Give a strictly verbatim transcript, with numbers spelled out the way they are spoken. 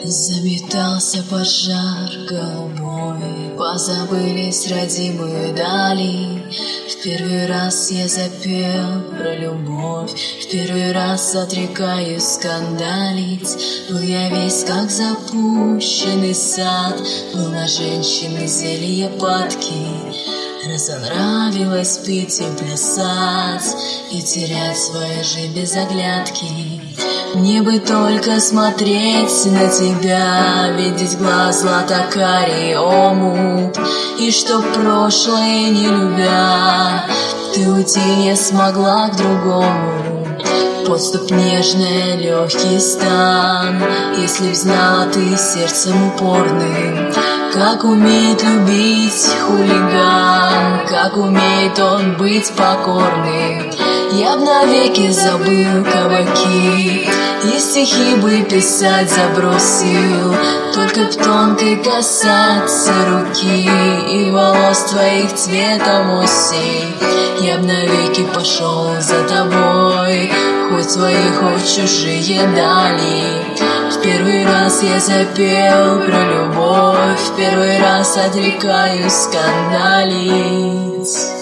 Заметался пожар голубой, позабылись родимые дали. В первый раз я запел про любовь, в первый раз отрекаюсь скандалить. Был я весь как запущенный сад, был на женщины зелье падки. Разонравилось пить и плясать, и терять свои же без оглядки. Мне бы только смотреть на тебя, видеть глаз златокарий омут, и чтоб прошлое не любя, ты уйти не смогла к другому. Подступ нежный, легкий стан, если б знала ты сердцем упорным, как умеет любить хулиган, как умеет он быть покорным. Я б навеки забыл кабаки, и стихи бы писать забросил, только б тонкой касаться руки и волос твоих цветом осень. Я б навеки пошел за тобой, хоть свои, хоть чужие дали. В первый раз я запел про любовь, в первый раз отрекаюсь скандалить.